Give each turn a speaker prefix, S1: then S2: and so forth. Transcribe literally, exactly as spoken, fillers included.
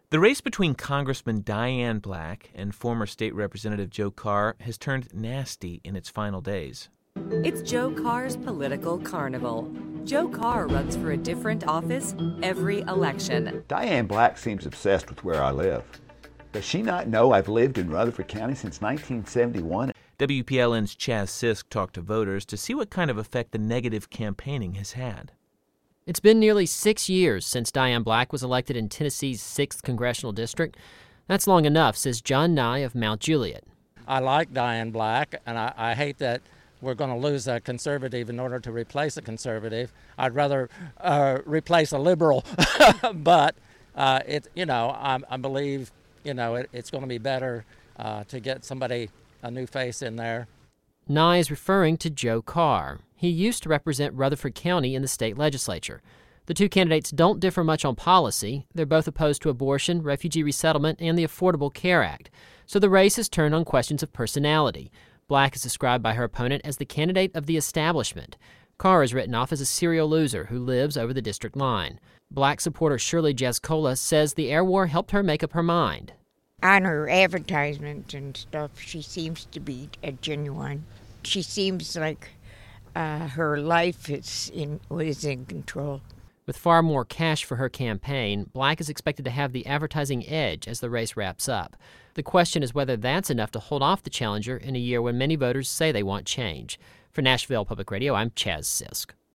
S1: The race between Congressman Diane Black and former state representative Joe Carr has turned nasty in its final days.
S2: It's Joe Carr's political carnival. Joe Carr runs for a different office every election.
S3: Diane Black seems obsessed with where I live. Does she not know I've lived in Rutherford County since nineteen seventy-one?
S1: W P L N's Chaz Sisk talked to voters to see what kind of effect the negative campaigning has had.
S4: It's been nearly six years since Diane Black was elected in Tennessee's sixth Congressional District. That's long enough, says John Nye of Mount Juliet.
S5: I like Diane Black, and I, I hate that we're going to lose a conservative in order to replace a conservative. I'd rather uh, replace a liberal, but uh, it, you know, I, I believe, you know, it, it's going to be better uh, to get somebody, a new face in there.
S4: Nye is referring to Joe Carr. He used to represent Rutherford County in the state legislature. The two candidates don't differ much on policy. They're both opposed to abortion, refugee resettlement, and the Affordable Care Act. So the race has turned on questions of personality. Black is described by her opponent as the candidate of the establishment. Carr is written off as a serial loser who lives over the district line. Black supporter Shirley Jascola says the air war helped her make up her mind.
S6: On her advertisements and stuff, she seems to be a genuine. She seems like uh, her life is in was in control.
S4: With far more cash for her campaign, Black is expected to have the advertising edge as the race wraps up. The question is whether that's enough to hold off the challenger in a year when many voters say they want change. For Nashville Public Radio, I'm Chaz Sisk.